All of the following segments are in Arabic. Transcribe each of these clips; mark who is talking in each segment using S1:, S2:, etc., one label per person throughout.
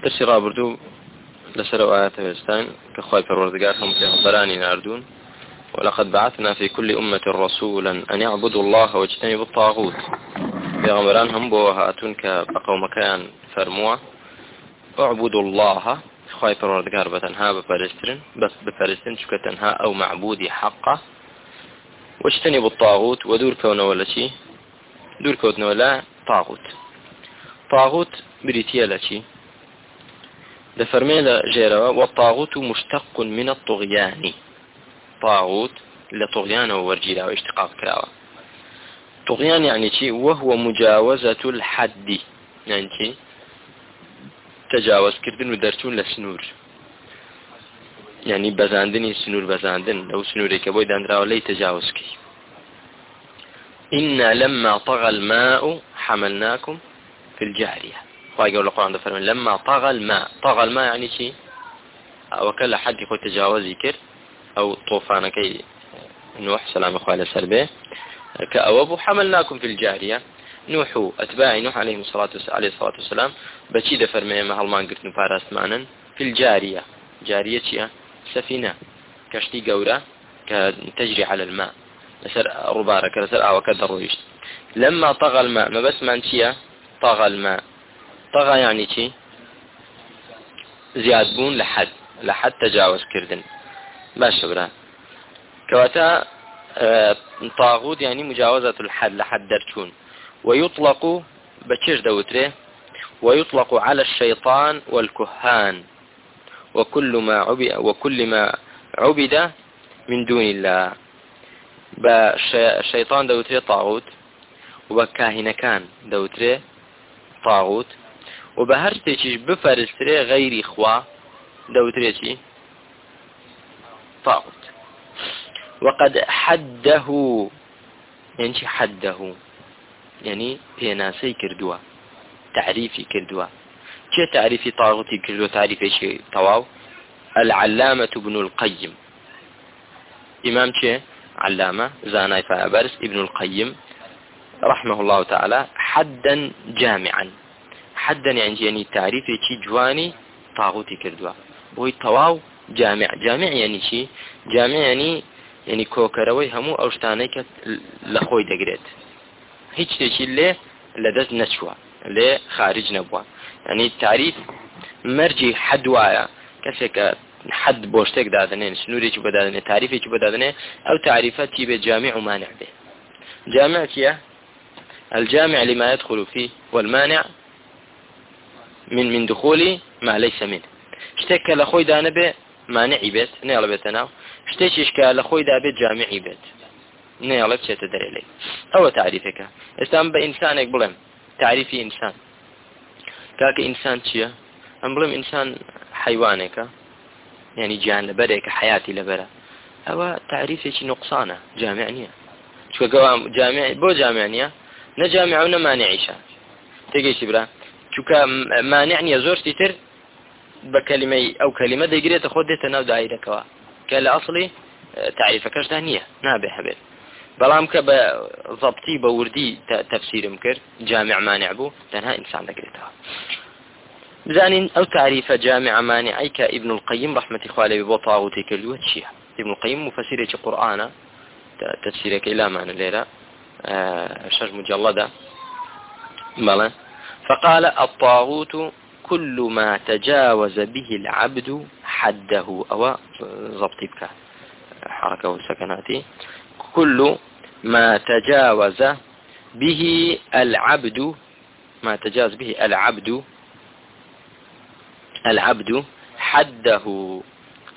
S1: درسي رابردو لسر آيات الإسلام كخواي پروردگارهم پیغمبرانی ناردون ولقد بعثنا في كل أمة رسولا أن يعبدوا الله واجتنبوا الطاغوت. پیغمبران هم بو هاتون كقوم كان فرموا اعبدوا الله خواي پروردگار بتنها بفرستن بس بفرستن شو تنها أو معبودي حقه واجتنبوا الطاغوت ودور كونه ولا شيء دور كونه ولا طاغوت بريتيا لا شيء دفرمي لجيروا والطاغوت مشتق من الطغيان. طاغوت لطغيان وورجيلا واشتقاق كراوة. طغيان يعني شيء وهو مجاوزة الحد يعني شيء تجاوز كردن ودرتون لسنور يعني بزاندني سنور بزاندن لو سنوري كبوي داندرا ولي تجاوز كي. إنا لما طغى الماء حملناكم في الجارية. قال القرآن ده فرمان لما طغى الماء يعني شيء وكل حد يقول تجاوز كر أو طوفان كي نوح سلام أخوة على سلبه كأوابو حملناكم في الجارية. نوح أتباع نوح عليه الصلاة والسلام بشي ده فرمان ما هالمان قلت نفارست معنا في الجارية. جارية شيء سفينة كشتي قورة كتجري على الماء لسر ربارة كسر وكدر ويشت. لما طغى الماء ما بس من شيء طغى الماء طغى يعني شيء زيادبون لحد تجاوز كردن باش برا كواتا طاغوت يعني مجاوزة الحد لحد درتون. ويطلق بتشير دوتره ويطلق على الشيطان والكهان وكل ما عبد من دون الله. بالشيطان دوتره طاغوت وبكاهن كان دوتره طاغوت وبهرتيش بفرستري غير إخوة دوتريتي طاغوت. وقد حده يعني حده يعني بيناسي كردوا تعريفي كردوا كي تعريفي طاغوتي كردوا تعريفي شيء تواو. العلامة ابن القيم إمام كي علامة زاناي فابرس ابن القيم رحمه الله تعالى حدا جامعا. حدا يعني تعريفي شي جواني طاغوتي كردوا بوي تواو جامع يعني شي جامع يعني كوكروي همو اوشتانيك لخوي دقريت هيك شي اللي لدز نشوى اللي خارج نبوى يعني التعريف مرجي حدوايا كسك حد بوشتك دادنين سنوري شو بدادنين تعريفي شو بدادنين او تعريفاتي بجامع ومانع به. جامع كيه الجامع لما يدخل فيه والمانع من دخول ما ليس منه. اشتكى لخوي دانا به مانعي بيت نيلا بيتنا اشتكى اشكال لخوي دا بيت جامعي بيت نيلا بشي تدري لي هو تعريفك استعم بإنسانك بلم تعريفي إنسان كاك إنسان شيء أم بلم إنسان حيوانك يعني جان لبرك حياتي لبرا هو تعريفي شي نقصانه جامعنيه شو قوام جامع بو جامعنيه نجامع ونمانعيشا تيجي برا چونکە مانعني زۆر تر بكلمة أو كلمة دقيقة تأخذ تناو دائرة كوا كالأصلي تعريفكش دانية نابه حبيب بلام كبضبطي بوردي تفسير مكر جامع مانع بو تنها إنسان دقيقة بزانين أو تعريف جامع مانعي كابن القيم رحمة إخوالي بطاغوتي كالوة الشيح. ابن القيم مفسيرة القرآن تفسيرك إلى معنى الليلة شج مجلدة مالا فقال الطاغوت كل ما تجاوز به العبد حده أو ضبطي بك حركة وسكناتي كل ما تجاوز به العبد حده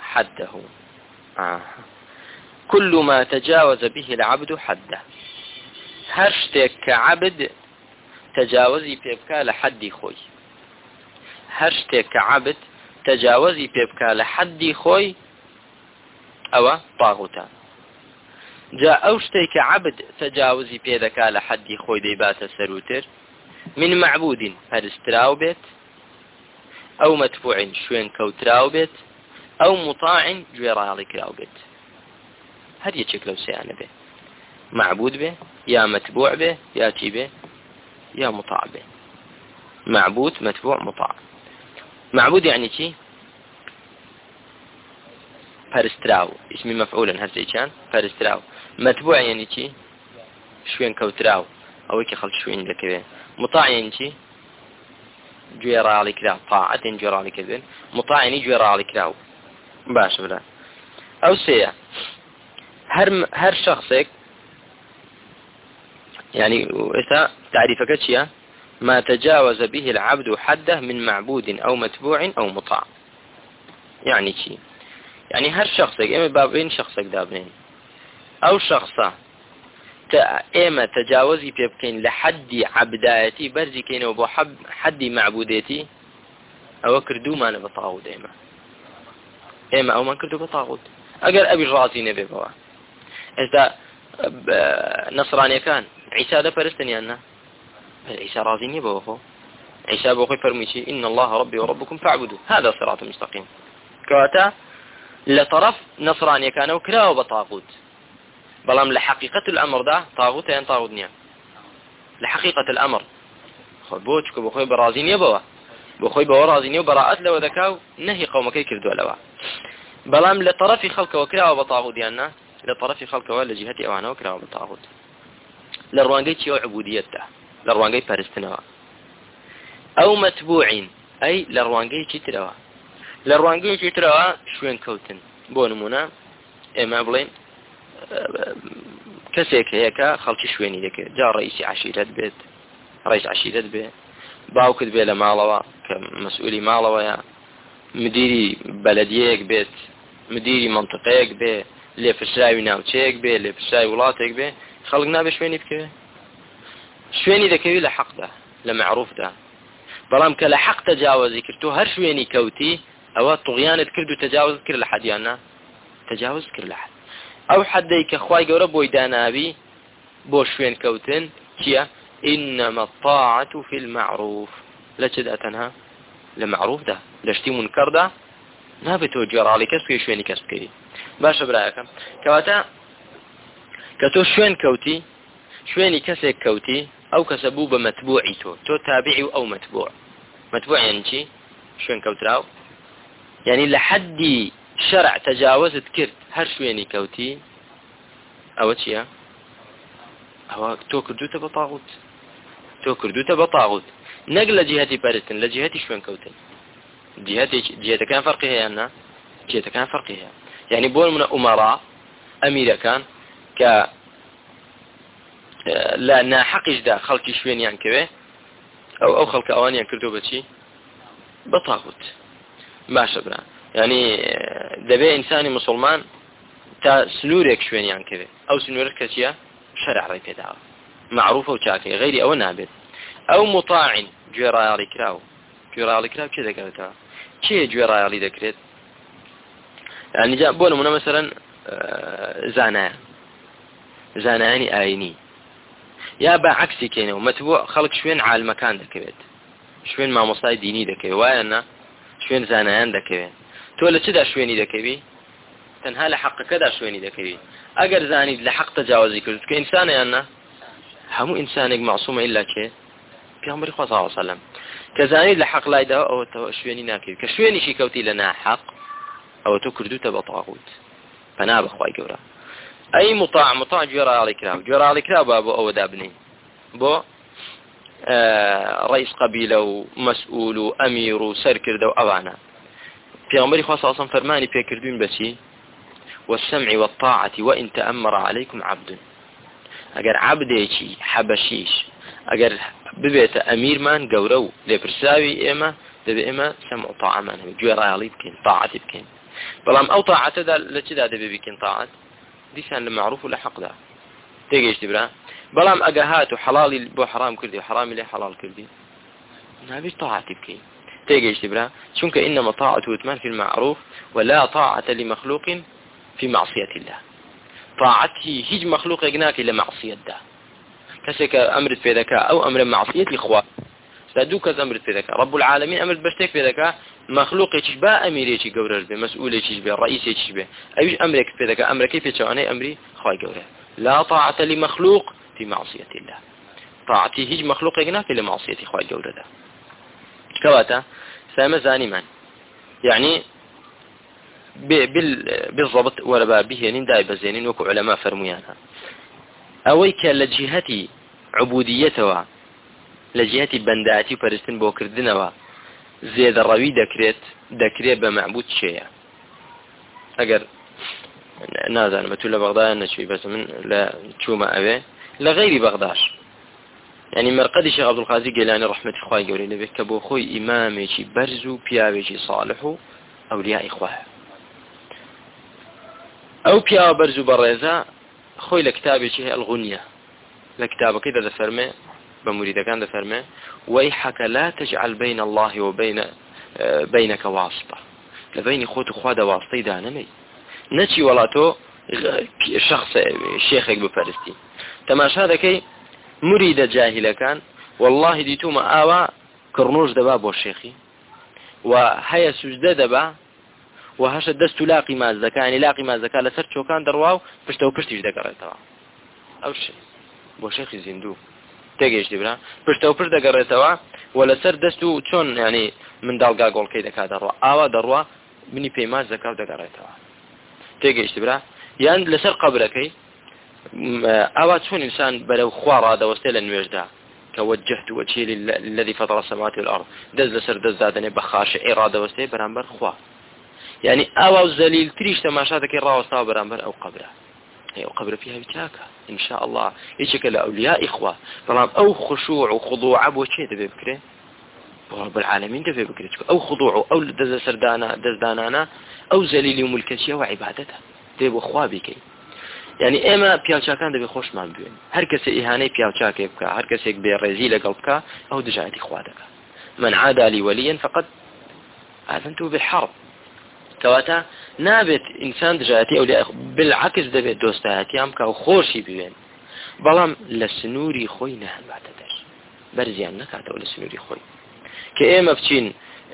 S1: كل ما تجاوز به العبد حده هرشتك عبد تجاوزي بيبكى لحد خوي هرشتك عبد تجاوزي بيبكى لحد خوي أو طاغوتا جاء أوشتك عبد تجاوزي بيبكى لحد خوي ديبات سروتر من معبود هرستراو بيت أو مدفوع شوين كوتراو بيت أو مطاع جويرالي كراو بيت هذه شكله سيانة به معبود به يا متبوع به ياتي به يا مطاع به معبود متبوع مطاع معبود يعني چی پەرستراو اسمی مفعولا هەرچێکیان پەرستراو مەتبوع يعني چی شوێن کەوتراو ئەوەی کە خەڵک شوێنی دەکەوێت مطاع يعني چی گوێڕاڵی کرا طاعەت گوێڕاڵی کردن مطاع يعني گوێڕاڵی کراو باش برا ئەو سەیە هەر شخصێک يعني إذا تعريفك شيء ما تجاوز به العبد حده من معبود أو متبوع أو مطاع يعني شيء يعني هر شخصك إما بابين شخصك دابنين أو شخصة إما تجاوزي بيبكين لحد عبدايتي برزي كين وبو حد معبوديتي أو كردو ما نبطاغود إما أو ما كردو بطاغود أقل أبي الرازي نبي بوا إذا نصراني كان عيسى ده فرستني أنا عيسى رازي نبي بوا عيسى بوخي فرميشي إن الله ربي وربكم فاعبدوا هذا صراط مستقيم كواتا لطرف نصراني كان وكراو بطاغوت بلام لحقيقة الأمر ده طاغوت يعني طاغوت نيا لحقيقة الأمر بوشك بخوي برازين يبوا بخوي برازين يبراءت له وذكاو نهي قومك يكردوا لوا بلام لطرف خلق وكراو بطاغوت يعني لطرف خلق ولا جهتي أوانا وكراو بطاغوت لروانجي تشيو عبوديته لروانجي بارستنوا أو متبوعين أي لروانجي تشتروا لروانجي تشتروا شوين كوتن بونمونا إما بلين كسيك هيك خلق شويني ذيك جاء رئيس عشيرة بيت رئيس عشيرة بيت باوكد بيه لمالوا كمسؤولي مالوا يا مديري بلديك بيت مديري منطقيك بيه اللي في الشاي ناوتشيك بيه اللي في الشاي ولاتك بيه خلقنا بشويني بكيه شويني ذكي لحق ده لمعروف ده بلام كلحق تجاوزي كرتو هر شويني كوتي او طغيان كردو تجاوز كر لحد يانا تجاوز كر لحد او حدي كخواي جورا بويدانابي بو شوين كوتن كيا انما الطاعة في المعروف لا تدأ تنها لمعروف ده لشتي منكر ده نابتو جرالي كسكي شويني كسكي باشا برايكم كواتا كتو شوين كوتي شويني كسك كوتي او كسبو بمتبوعي تو تابعي او متبوع متبوع يعني شي شوين كوتراو يعني لحد شرع تجاوزت كرت هر شويني كوتي او تشيا او تو كردوته بطاغوت تو كردوته بطاغوت نقل جهتي بارستن لجهتي شوين كوتن جهتي كان فرقها أنها جهتي كان فرقها يعني بول من أمراء أمير كان ك لا ناحقش ده خلق شوين يعني كبه أو خلق أواني يعني كردو بشي بطاغوت ما شبنا يعني دبي إنساني مسلمان تا سنورك شوين يعني كذا أو سنورك كشيء شرع رأي دعوة معروفة وشاكية غيري أو نابت أو مطاع جرالي كراو كذا قالتها شيء جرالي ذكرت يعني جاء بونا منا مثلا زاناني آيني يا با عكسي كينه ومتبوع خلق شوين على المكان ذكرت شوين ما مصاي ديني ذكي وانا شوين زانان ذكي تولى كذا شويني ذكي تنها لحق كذا شويني ذكي أجر زاني لحق تجاوزي كذا كإنسان يعني هم إنسانك معصوم إلا شيء بيغمر صلى الله عليه وسلم كزاني لحق لا يده أو شويني ناكل كشويني شي كوتي لنا حق أو تكردو تبى طاغوت فناب أخوي جورا أي مطاع جرى على كراب أو دابني بو رئيس قبيلة ومسؤول وأمير وسركر دو أوانا بيغمر صلى الله عليه وسلم فرماني بيكردون بشي والسمع والطاعة وإن تأمر عليكم عبد أجر عبديشي حبشيش أجر ببيت أمير من جورو لبرساوي إما دبي إما سمع طاعة من جوار علي بكين طاعة بكين بلام أو طاعة ده لكذا دبي بكين طاعة دي كان المعروف ولا حق ده تيجي تبرا بلام أجهات وحلالي بو حرام كردي وحرامي لي حلال كردي نبي طاعة بكين تيجي تبرا شنك إنما طاعة وتمان في المعروف ولا طاعة لمخلوق في معصية الله طاعته هج مخلوق يجناك إلى معصية ده كسك أمر في ذكاء أو أمر معصية إخوة سادوك أمر في ذكاء رب العالمين أمر بشتك في ذكاء مخلوق يشبه أمير يشي جورر به مسؤول يشبه رئيس يشبه أيش أمرك في ذكاء أمر كيف يتشاني أمري خواي جورر لا طاعة لمخلوق في معصية الله طاعته هج مخلوق يجناك إلى معصية خواي جورر ده كواتا سامە زانیمان يعني بالضبط ولا بهێنین دای بەزێنین وەکو علەما فەرمویانە ئەوەی کە لە جیهەتی عبودیەتەوە لە جیهەتی بەنداتی پەرستن بۆ کردنەوە زێدەڕەوی دەکرێت بە معبود چێیە ئەگەر نازانم تو لە بەغدایان نەچووی بەس من لە چوومە ئەوێ لە غەیری بەغداش يعني مرقدي شيخ عبد القادر جيلاني رحمة إخوائي قولي لبك كبو خوي إمامي برزو بياوي صالحو أولياء إخواه أو بياو برزو برزا خوي لكتابي شيء الغنية لكتابه كده ذا بمريد كان ذا ويحك لا تجعل بين الله وبين بينك واسطة لبين خوت خواد واسطي دانمي نتي ولا تو شخص شيخك بفرستي تماشا هذا كي مريد جاهل كان والله ديتوما آوا كرنوش دبا بو الشيخي وهي سجدة دبا وهش دست لاقي ما الزكاة يعني لاقي ما الزكاة لسر شو كان درواو پشتو پشتیش دقرأتوا او شيء بو شيخي زندو تيجيش دبرا پشتو پشت دقرأتوا ولا سر دستو چون يعني من دالقا قول كي دكا دروا آوا دروا مني بيما الزكاة دقرأتوا تيجيش دبرا يعني لسر قبركي أوات شون إنسان بلو خوارا دوستي لنويجدا كوجهت وجهي للذي فطر السماوات والأرض دز لسر دز دادني بخاش إرادة وستي برامبر خوا يعني أو زليل تريش تماشاتك الراوستا برامبر أو قبره هي أو قبره فيها بتاكا إن شاء الله يشكل أولياء إخوة برام أو خشوع وخضوع أبو شيء تبي بكره رب العالمين تبي بكره أو خضوع أو دز سردانا دز دانانا أو زليل ملكشية وعبادتها تبي خوا بكي يعني اما پیاوچاکان دەبێ خۆشمان بوێن هەر کەسێ ئیهانەی پیاوچاکێ بکە هەر کەسێک بێڕێزی لەگەڵ بکە ئەو دژایەتی خوا دەکات من عادى لي وليا فقد آذنته بالحرب كواتا نابت إنسان دژایەتی ئەولیا بالعكس دەبێت دۆستایەتیان بکە و خۆشی بوێن بەڵام لە سنووری خۆی نەهەڵاتە دەر بەرزیان نەکاتەوە لە سنووری خۆی کە ئێمە بچین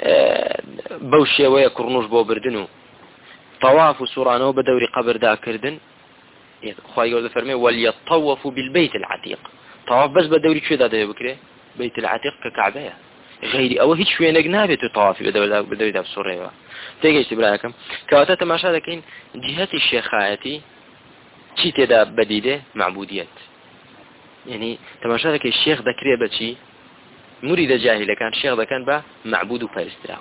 S1: بەو شێوەیە کوڕنوش بۆ بردن و طواف و سوڕانەوە بە دەوری قەبرداکردن خواهي قول فرمي وليطوفوا بالبيت العتيق طواف بس بدوري شو ده بكره بيت العتيق ككعبة غيري أو هيك شوية نجنابة طوافي بدوري ده بسوريا تيجي استبراكم كواتات ما شاء لكن جهة الشيخاتي شيء تدا بديدة معبوديات يعني تماشى لك الشيخ ذكري بشي مريد جاهل كان الشيخ ذا كان با معبود وفارسترا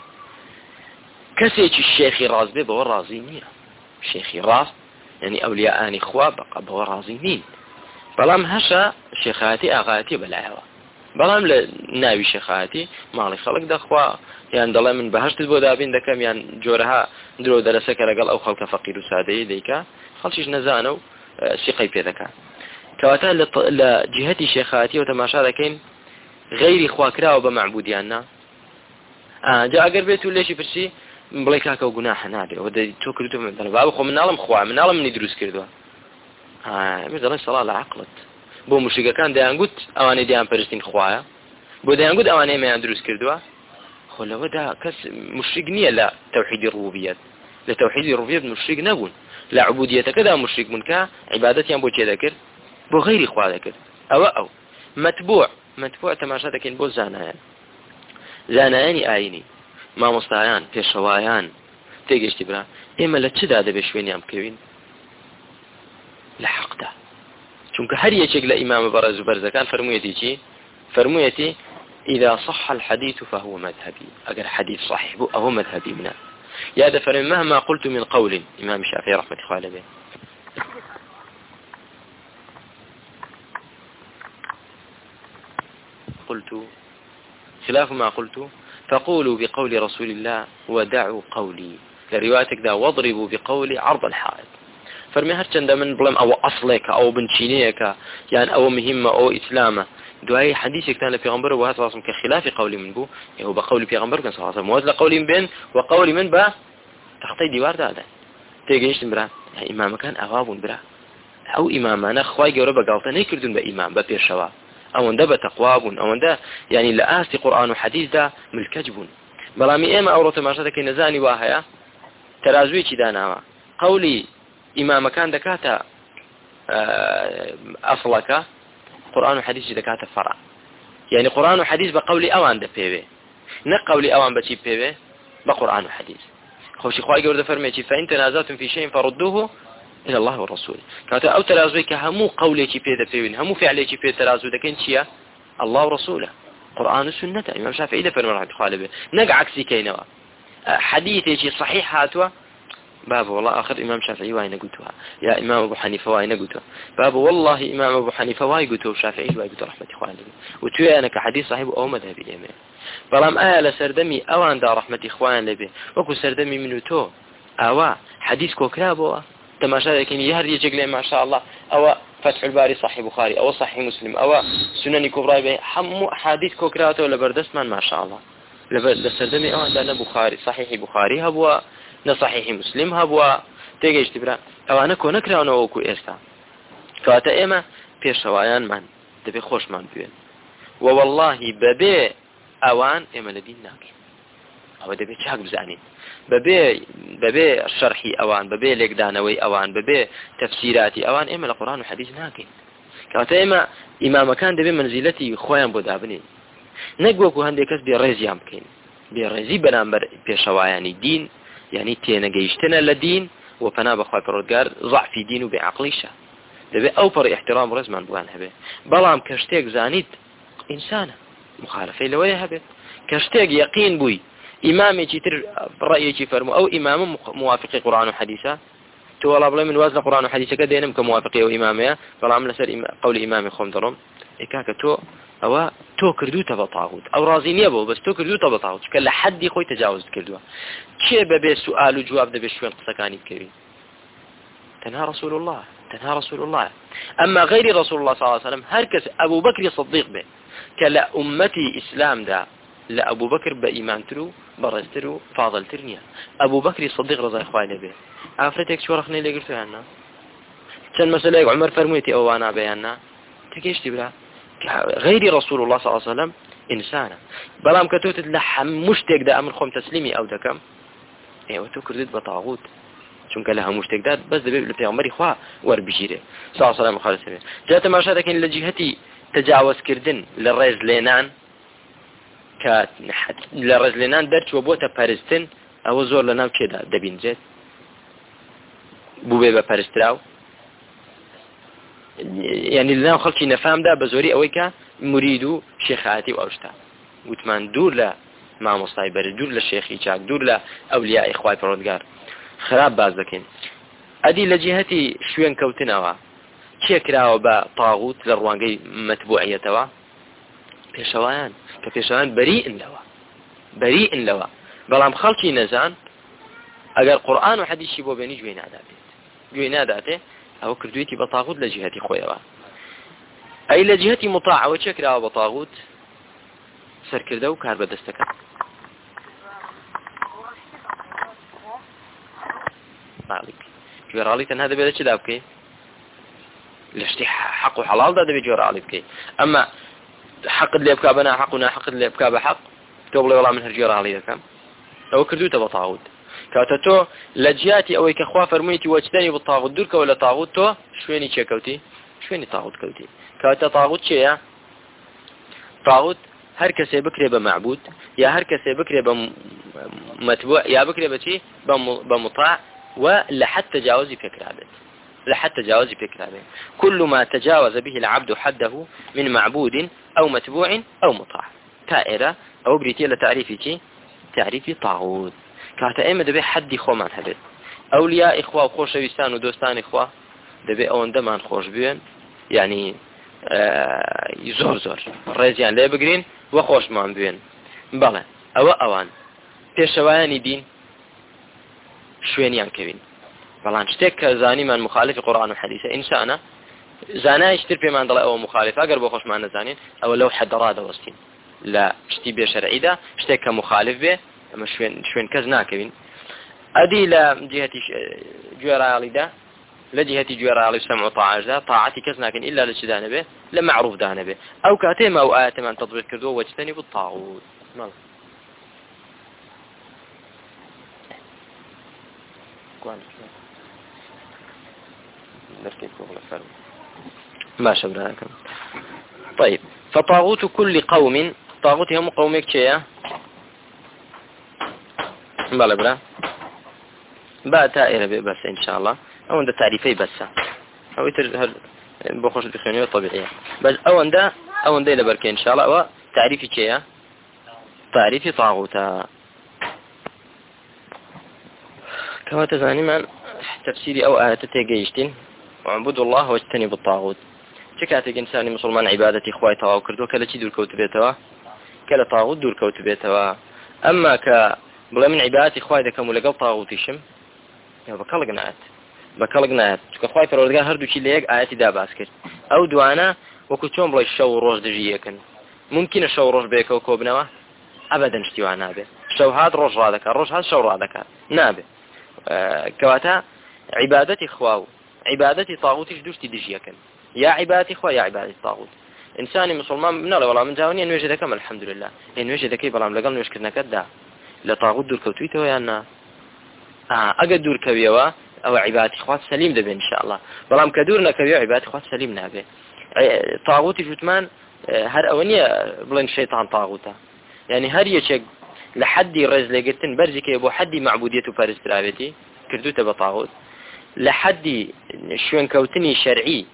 S1: كسيش الشيخ راز به بور رازينية الشيخ راز يعني أولياء آني إخوة بقى بوا رازينين بلام هشا شيخاتي أغاتي بلاهوا بلام لناوي شيخاتي مالي خلق دخوا يعني دلائي من بهشت البودابين دكم يعني جورها درو درسك رجل أو خلق فقير وسادي ديكا خلشيش نزانو سيقي بيدكا كواتا لجهتي شيخاتي وتماشا لكن غير إخوة كراو بمعبوديانا جاء قربيتو ليشي برسي بڵێ کاکە و گوناحە نابێ ئەوە تۆ کردو بابە خۆ مناڵم خوا مناڵم منی دروست کردووە دەڵێ سەڵا لە عەقڵت بۆ موشکەکان دەیانگوت ئەوانەی دەیان پەرستین خوایە بۆ دەیانگوت ئەوانەی مەیان دروست کردووە خۆ لەوەدا کەس مشریک نییە لە تەوحیدی ڕوبوبیەت لە تەوحیدی ڕوبوبیەت مشریک نەبوون لە عوبودیەتەکەدا مشریک بوون کە عیبادەتیان بۆ چێ دەکرد بۆ غەیری خوا دەکرد ئەو مەتبوع تەماشا دەکەین بۆ زانایانی ئاینی مامۆستایان پێشەوایان تێگەشتی برا ئێمە لە چدا دەبێ شوێنیان بکەوین لە حەقدا چونکە هەر یەکێک لە ئیمامە بەڕێز و بەرزەکان فەرموویەتی چی فەرموویەتی إذا صح الحديث فهو مذهبي أجر حديث صحيح أهو مذهبي منه يا دفر مهما قلت من قول إمام الشافعي رحمة الله عليه قلت خلاف ما قلت فقولوا بقول رسول الله ودعوا قولي لروايتك ذا واضربوا بقولي عرض الحائط فرمي هرچند من بلم او اصلك او بنشينيك يعني او مهمة او اسلامة دعاي حديثك كان لبيغمبر وهذا راسم كخلاف قولي من بو يعني هو بقول بيغمبر كان صلى الله عليه وسلم موازل قولي من بين وقولي من با تخطي ديوار هذا تيجيش برا يعني امام كان اغاب برا او امامنا خواي قرب قالت نيكردون بامام ببير شوا او اندب تقواب او اند يعني لآسي قرآن وحديث ده ملكجبون بلامي ايما اورو تماشاتك نزاني واهيا ترازوي چي داناوا قولي امام كان دكاتا اصلك قرآن وحديث دكاتا فرع يعني قرآن وحديث بقولي اوان ده بيوي نقولي أوان بشي بيبه بقرآن وحديث خوشي خواهي قرد فرميتي فإن تنازعتم في شيء فردوه إلى الله والرسول كانت أو ترازوك همو قولي بيبه بيبين همو فعلي بيبه ترازو دكين شيا الله ورسوله قرآن والسنة إمام شافعي ده فرمان رحمة خالبه نقع عكسي كينوا حديثي صحيح هاتوا باب والله آخر إمام شافعي واين قلتها يا إمام أبو حنيفة واين قلتها باب والله إمام أبو حنيفة واين قلته وشافعي واين قلته رحمة إخواني وتوي أنا كحديث صحيح أو مذهبي إمام بلام آل سردمي أوان دا رحمة إخوان لبي وكو سردمي منو تو أوا حديث كوكرابوا تماشا لكن يهر يجيك ما شاء الله أو فتح الباري صحيح بخاري أو صحيح مسلم أو سنن كبرى به حمو حديث كوكراته ولا بردسمان ما شاء الله لسردمي أوان دا بخاري صحيح بخاري هبوا نصحيح مسلم هبوا تيجي تبرا أو أنا كون كرانا وكو إستا كاتا إما بيشوايان من دبي خوش من بين ووالله ببي أوان إما لدين ناكي أو دبي شاك بزانين ببي الشرحي أوان ببي لقدانوي أوان ببي تفسيراتي أوان إما القرآن وحديث ناكي كاتا إما إمام كان دبي منزلتي خوان بودابني نقوكو هندي كس بريزي يمكن بريزي بنامبر بيشواياني دين يعني تينا جيشتنا لدين وفنا بخوي فرودقار ضعف في دين وبعقليشه دبي أوفر احترام رزمان بوان هبه بلام كشتيك زانيد إنسانة مخالفة لوية هبه كشتيك يقين بوي إمامي تر رأيي فرمو أو إمام موافق قرآن وحديثة تو والله بلا من وازن قرآن وحديثة كدينم كموافقية وإمامية بلام لسر قول إمامي خوم درم إكاك تو كردوته بطاغوت أو رازين يبو بس تو كردوته بطاغوت كلا حد خوي تجاوز كردوه كي ببي سؤال وجواب دبي شوين قصة كانت كبير تنهى رسول الله أما غير رسول الله صلى الله عليه وسلم هركس أبو بكر صديق به كلا أمتي إسلام دا لا أبو بكر بإيمان ترو برزترو فاضل ترنيا أبو بكر صديق رضا إخواني به أفرتك شو رخني اللي قلتوا عنا كان مسألة عمر فرميتي أو أنا بيانا تكيش تبلا غير رسول الله صلى الله عليه وسلم إنسانا بلام كتوت لحم مشتق دا أمر خوم تسليمي أو دكم ايوه تو كردت بطاغوت چونك لها مشتق دا بس دبي لبيغمبري خواه ور بجيره صلى الله عليه وسلم جاءت ما شاء لكن لجهتي تجاوز كردن للرئيس لينان للرئيس لينان درش وبوتا بارستن او زور لناو كده دبين جيت بوبي بارستراو يعني لناو خلقي نفهم دا بزوري اويكا مريدو شيخاتي واوشتا وتمان دور لا مع مصايبر دور للشيخي شاك دور لأولياء إخوائي فرودقار خراب باز دكين أدي لجهتي شوين كوتناوا كي كراوا بطاغوت للروانقي متبوعيتوا كفيشوان بريء لوا بلام خلقي نزان أقل قرآن وحديث شبو بيني جوينا داته أو كردويتي بطاغوت لجهتي خويوا أي لجهتي مطاعة وكي كراوا بطاغوت سركرده و کار بەدەستەکە گوێڕاڵی تەنها دەبێت چدا بکەی لە شتی حەق و حەڵاڵدا دەبێت گوێڕاڵی بکەی ئەمە حەقت لێ بکا بە ناحەق و ناحەقت لێ بکا بە حەق تۆ بڵێ وەڵام من هەر گوێڕاڵی دەکەم ئەوە کردوتە بە تاغوت کاتە تۆ لە جیاتی ئەوەی کە خوا فەرموویەتی وەجتەنی بە تاغوت دوورکەوە لە تاغوت تۆ شوێنی چێکەوتی شوێنی تاغوت کەوتی کاتە تاغوت چێیە تاغوت هر کسی بکره به معبود یا هر کسی بکره به متبوع یا بکره به چی به مطاع و لحد تجاوزی فکر عبد لحد تجاوزی فکر عبد كل ما تجاوز به العبد حده من معبود او متبوع او مطاع تائرة او بريتي لتعريفي چی تعريفي طاغوت كاتا ايما دبي حدي خو من هبت اولياء اخوة وخوشويستان ودوستان اخوة دبي اون دمان خوش بيون يعني زۆر ڕێزیان لێ بگرین وە خۆشمان بوێن بەڵێ ئەوان پێشەوایانی دین شوێنیان کەوین بەڵام شتێک کە زانیمان مخالفی قورآن و حەدیثە ئینسانە زانایشتر پێمان دەڵێ ئەوە مخالف ئەگەر بۆ خۆشمان نەزانین ئەوە لەو حەدەڕا دەوەستین لە شتی بێشەرعیدا شتێک کە مخالف بێ ئەمە شوێن کەس ناکەوین ئەدی لە جهەتی گوێڕایاڵیدا لجهتي جوار سمع وطاعة طاعتي كسنا كن إلا لشدانه به لما معروف دانه به أو كاتم أو آيات من تطبيق كردوه واجتني بالطاغوت ما شبراكم طيب فطاغوت كل قوم طاغوت هم قومك شيء بلا بلا با تائر بس إن شاء الله أو عند تعريفي بس أو يتر بخش بخيانية طبيعية بس أو عند لبركة إن شاء الله وتعريفي كيا تعريفي طاغوتا كما تزاني من تفسيري أو آية تيجيشتين وعبدوا الله واجتنبوا الطاغوت شكاتك إنساني مسلمان عبادتي إخوائي تواو كردو كلا شي دور كوتبيتوا كلا طاغوت دور كوتبيتوا أما بلا من عبادتي إخوائي دكم ولقل طاغوتيشم يا بكالقناعت كخوائي فرودقان هردو شي ليك آياتي داباس كرد أو دوانا وكتشون بلا الشو روج دجيكن ممكن الشو روج بيكو كوبنوا أبدا اشتوى نابه شو هاد روج رادك الروج هاد شو رادك نابه كواتا عبادتي إخواو عبادتي طاغوتيش دوشتي دجيكن يا عبادتي إخوا يا عبادتي طاغوت إنساني مسلمان من الله والله من جاوني أن وجدك الحمد لله إن وجدك بلام لقل نشكرنا كدا لطاغوت دور كوتويته يانا أقد دور كبيوا أو عبادتي إخوات سليم دبي إن شاء الله بلام كدورنا كبيوا عبادتي إخوات سليم نابه طاغوتي جتمان هر أونية بلين شيطان طاغوتا يعني هر يشك لحد رز لقتن برزك يبو حد معبوديته فارس ترابتي كردوته بطاغوت لحد شوين كوتني شرعي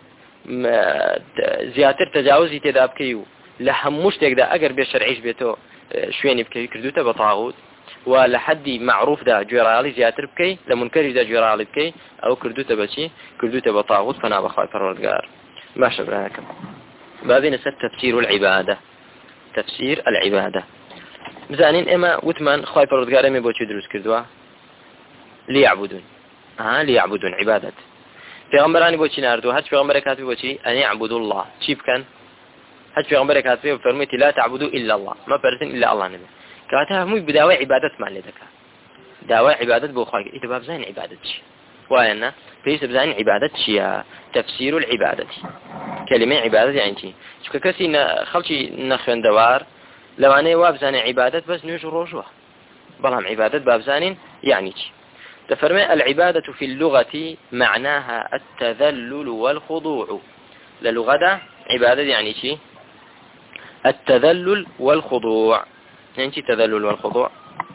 S1: زياتر تجاوزي تدابكيو لهموش تقدر أقر بشرعيش بيتو شويني بكي كردوته بطاغوت ولحد معروف دا جويرالي زياتر بكي لمنكر دا جويرالي بكي أو كردوته بشي كردوته بطاغوت فنا بخواي فرودقار ما شبراكم بابين ست تفسير العبادة تفسير العبادة مزانين إما وثمان خواي فرودقار إما بوشي دروس كردوا ليعبدون ليعبدون عبادة پیغمبرانی بۆچی ناردووە هەچ پیغمبرێک هاتووی بۆچی ئەنێ عبدوا الله چی بکەن هەچ پیغمبرێک هاتووی فەرموویەتی لا تعبدوا إلا الله ما پەرستن إلا الله نبێ کەواتە هەمووی بداوای عیبادەتمان لێ دەکات داوای عیبادەت بۆ خوا ئیتر با بزانین عیبادەت چییە وایە نا پێویستە بزانین عیبادەت چییە تفسير العبادة كلمة عبادة يعني چی چونکە کەسی خەڵکی نەخوێندەوار لەوانەیە وا بزانێ عیبادەت بەس نوێژ و ڕۆژوە بەڵام عیبادەت با بزانین يعني چی تفرمي العبادة في اللغة معناها التذلل والخضوع للغة عبادة يعني شيء التذلل والخضوع يعني شيء تذلل والخضوع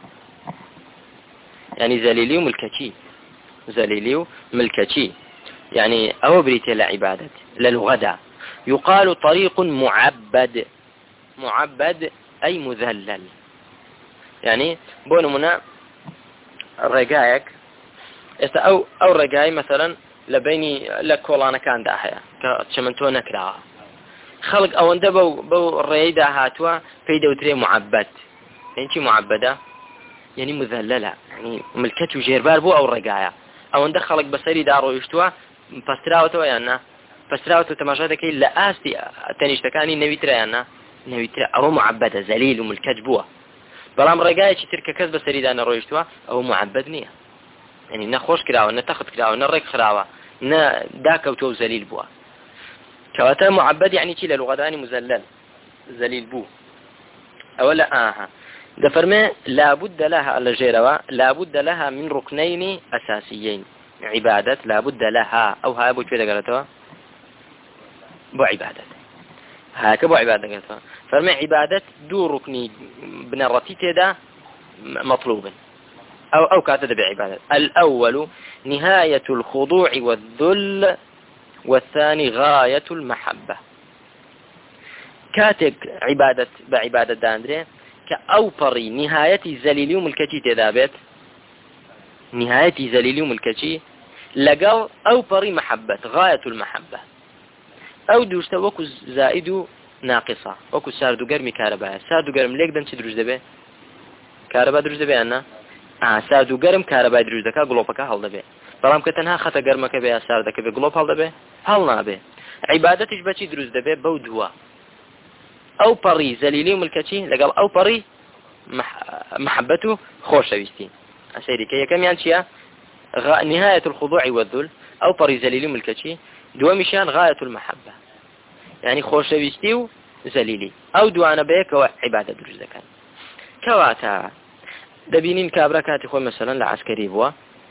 S1: يعني زليلي ملكتي يعني أو بريتي لعبادة للغة يقال طريق معبد أي مذلل يعني بونمنا الرقايق أو رجاي مثلا لبيني لكولانا كان داحية كشمنتو نكرا خلق أو أنت بو الريدة هاتوا في دوتري معبد يعني شي معبدة يعني مذللة يعني ملكته جيربار بو أو رجايا أو أنت خلق بسري دارو يشتوا فستراوتوا يعني فستراوتوا تماشاتك إلا آستي تنيشتكاني نبيترا يعني نبيترا أو معبدة زليل وملكت بوا بلام رجاي شي ترك كذب بسري دانا رويشتوا أو معبدنية يعني نخوش كراوة نتخذ كراوة نرق خراوة داكوتو زليل بوا كواتا معبد يعني كي للغداني مزلل زليل بو أولا ده فرمي لابد لها الجيروا لابد لها من ركنين أساسيين عبادة لابد لها أو هاي بو كده قالتوا بو عبادة هاك بو عبادة قالتوا فرمي عبادة دو ركني بنرتي تدا مطلوب أو كاتد بعبادة الأول نهاية الخضوع والذل والثاني غاية المحبة كاتك بعبادة داندري كأوبري نهاية زليليوم الكتي تذابت نهاية زليليوم الكتي لقال أوبري محبة غاية المحبة أو دوشت وكو زائد ناقصة وكو ساردو قرمي كهرباء ساردو قرم ليك دم تدرج دبي كهرباء دروج دبي أنا ساردو قرم كهرباء دروج دكا قلوبك هل دبي بلام كتنها خطا قرمك بي ساردك بي قلوب هل دبي هل نابي عبادتش بچي دروج دبي بودوا أو بري زليلي ملكتي لقال أو بري محبته خوش ويستين أسيري كي كم يعني نهاية الخضوع والذل أو بري زليلي ملكتي دوامشان غاية المحبة يعني خوش ويستيو زليلي أو دوانا بيك وعبادة دروج دكان كواتا دبينين كابراكاتي خوي مثلا لعسكري بوا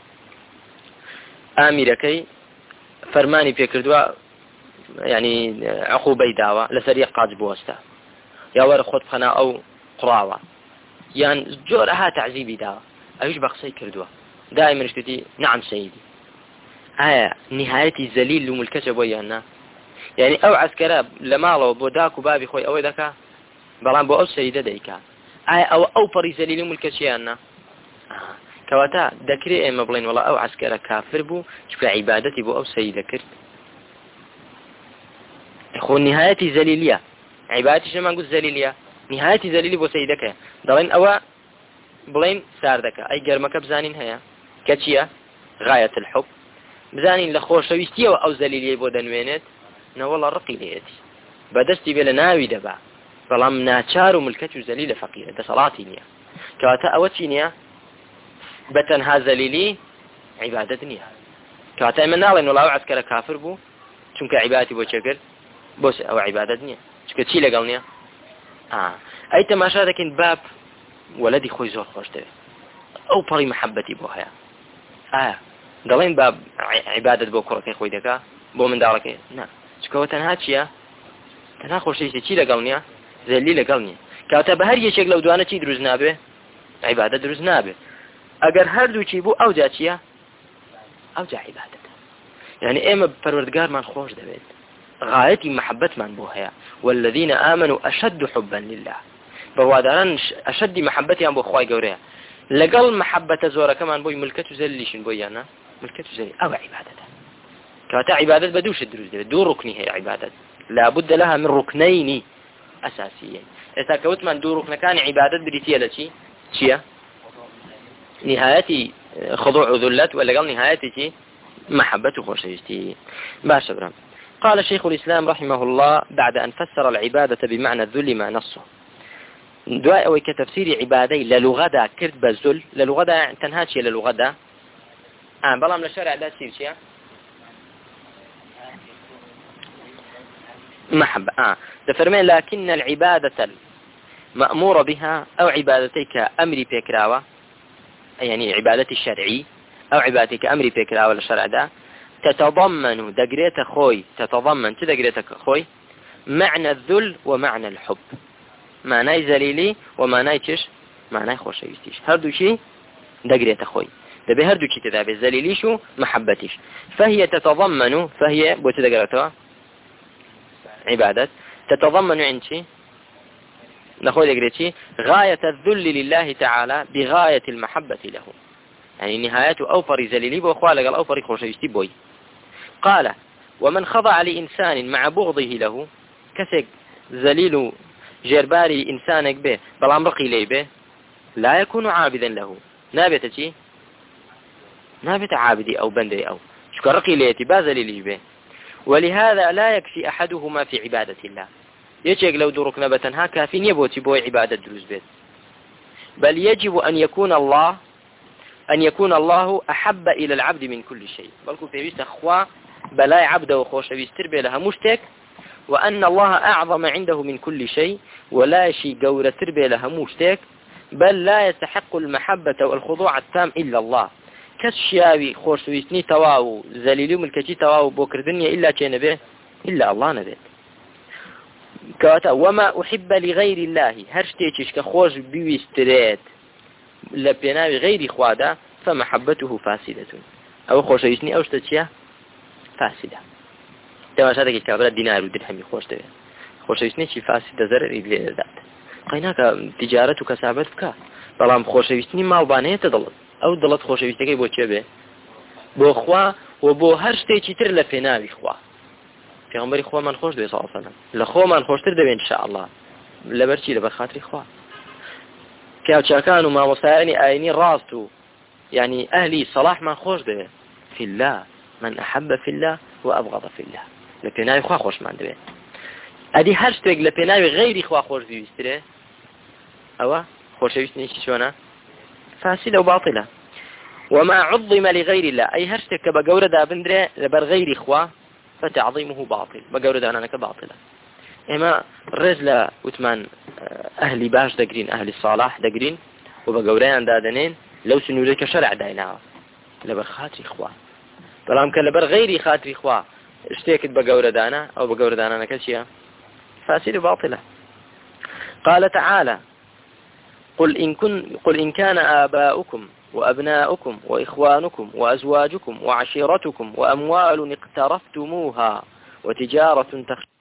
S1: آميركي فرماني بيكردوا يعني عقوبة داوة لسريع قاج بوستا يا ور خود خنا أو قراوة يعني جورها تعذيبي داوة أيش بقصي كردوا دائما اشتتي نعم سيدي نهايتي ذليل وملكة بويانا يعني أو عسكرة لما الله بوداك وبابي خوي أو ذاك بلان بو أو سيدة ديكا أو بري ذليل وملكة شيانا كواتا ذكري إما بلين والله أو عسكرة كافر بو شكرا عبادتي بو أو سيدة كرت خو نهايتي ذليلية عبادتي شما نقول ذليلية نهايتي ذليلي بو سيدك دلين أو بلين ساردك أي جرمك بزانين هيا كتشيا غاية الحب بزانين لخوش شويستي أو ذليلية بو دنوينت والله رقي ليتي بدستي بلا ناوي دبا بلام ناچار وملكة ذليلة فقيرة ده صلاتي نيا كواتا أوتي نيا بتنها ذليلي عبادة نيا كواتا إما نالين والله عسكر كافر بو چونك عبادتي بو چكر بوس أو عبادة نيا چونك چي لقل نيا أي تماشا لكن باب ولدي خوي زور خوش تبه أو بري محبتي بو هيا دلين باب عبادة بو كركي خوي دكا بو من دارك نا چونك تنها چيا تنها خوشيسي چي لقل نيا ذلي لقل نيا كواتا بهر يشك لو دوانا چي دروز نابه عبادة دروز نابه اگر هر دو چی بو او جا چیه او جا عبادت يعني اما پروردگار من خوش دبید غايتي محبت من بو هيا والذين آمنوا أشد حبا لله بوادران أشد محبتي بو خواي قوريها لقل محبة زورة كمان بو ملكة زليشن بو يانا ملكة زلي او عبادت كواتا عبادت بدوش الدروز دبید دو ركني هي عبادت لابد لها من ركنين أساسيين إذا كوت من دو ركن كان عبادت بريتيا لشي شيا نهايتي خضوع وذلت ولا قال نهايتي محبة خوشيشتي باشا برام. قال شيخ الإسلام رحمه الله بعد أن فسر العبادة بمعنى الذل ما نصه دعاء وكتفسير عبادي للغدا كرد بالذل للغدا تنهاتي للغدا بلام لشرع ده تسير شيء محبة تفرمين لكن العبادة المأمور بها أو عبادتك أمري بيكراوة يعني عبادتي الشرعي أو عبادتك أمري بيكراوة للشرع ده تتضمن دقريت خوي تتضمن تدقريتك خوي معنى الذل ومعنى الحب معنى ذليلي ومعنى تش معنى خوشويستيش هردو شيء دقريت خوي دبي هردو شيء تذابي ذليليش محبتيش فهي تتضمن فهي بوتدقرتها عبادة تتضمن عند شيء نقول دقريتي غاية الذل لله تعالى بغاية المحبة له يعني نهايته أوفر ذليلي وأخوال قال أوفر خوشويستي بوي قال ومن خضع لإنسان مع بغضه له كسك ذليل جرباري إنسانك به بل أمرقي لي به لا يكون عابدا له نابت شيء نابت عابدي أو بندي أو شكرقي لي باز لي به ولهذا لا يكفي أحدهما في عبادة الله يجيك لو درك نبتنها كافين يبوتي بوي عبادة دروز بيت بل يجب أن يكون الله أحب إلى العبد من كل شيء بل كنت بيست أخوة بلا عبد وخوش بيستر بلها مشتك وأن الله أعظم عنده من كل شيء ولا شيء قورة تربية لها مشتك بل لا يستحق المحبة والخضوع التام إلا الله كالشياوي خوش ويسني تواو ذليلي ملكتي تواو بوكر دنيا إلا كان به إلا الله نبيت كواتا وما أحب لغير الله هرشتيش كخوش بيستريت لبناوي غير خوادا فمحبته فاسدة أو خوش ويسني أو شتتشيا فاسدة تماشاتك كابرا دينار ودرهمي خوش تبي خوش ويسني شي فاسدة زرر إبلي ذات قيناك تجارتك سابتك بلام خوش ويسني مال بانية تضلت أو ضلت خوش ويسني بو تشبه بو خوا وبو هرشتيش تر لبناوي خوا في غمبري خوا من خوش دوي صلى الله عليه وسلم لخوا من خوش تر دوي إن شاء الله لبرشي لبرخاطري خوا كانوا ما وصارني آيني راستو يعني أهلي صلاح من خوش دوي في الله من أحب في الله وأبغض في الله لبناوي خوا خوش من دوي أدي هرشتوك لبناوي غيري خوا خوش دوي يستره أو خوش يستني شونا فاسدة وباطلة وما عظم لغير الله أي هرشتك بقورة دابندرة لبر غير خوا فتعظيمه باطل بقورة دانانك باطلة إما الرجل وثمان أهلي باش دقرين أهلي الصلاح دقرين وبقوريان دادنين لو سنوليك شرع دايناها لبر خاطري خوا بلام كان لبر غيري خاطري خوا اشتيكت بقورة دانا أو بقورة دانا كشيا فاسد باطلة. قال تعالى قل إن كان آباؤكم وأبناؤكم وإخوانكم وأزواجكم وعشيرتكم وأموال اقترفتموها وتجارة تخشون